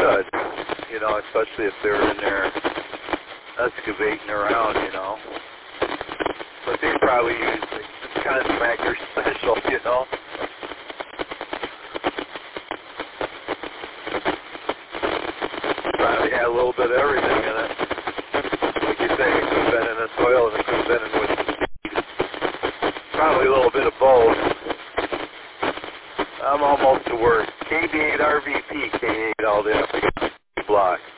should, you know, especially if they're in there excavating around, you know. But they probably use this kind of smacker special, you know. Probably had a little bit of everything in it. Like you say, it could have been in the soil and it could have been in with seed. Probably a little bit of both. I'm almost to work. KB8RVP, K8 all day up against the block.